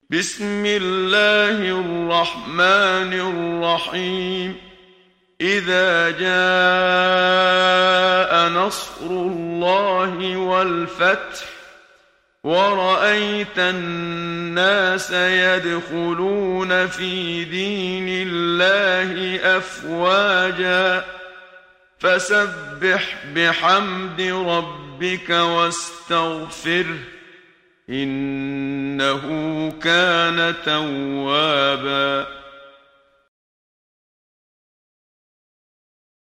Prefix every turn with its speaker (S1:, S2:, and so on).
S1: بسم الله الرحمن الرحيم. إذا جاء نصر الله والفتح ورأيت الناس يدخلون في دين الله أفواجا فسبح بحمد ربك واستغفره إنه كان توابا.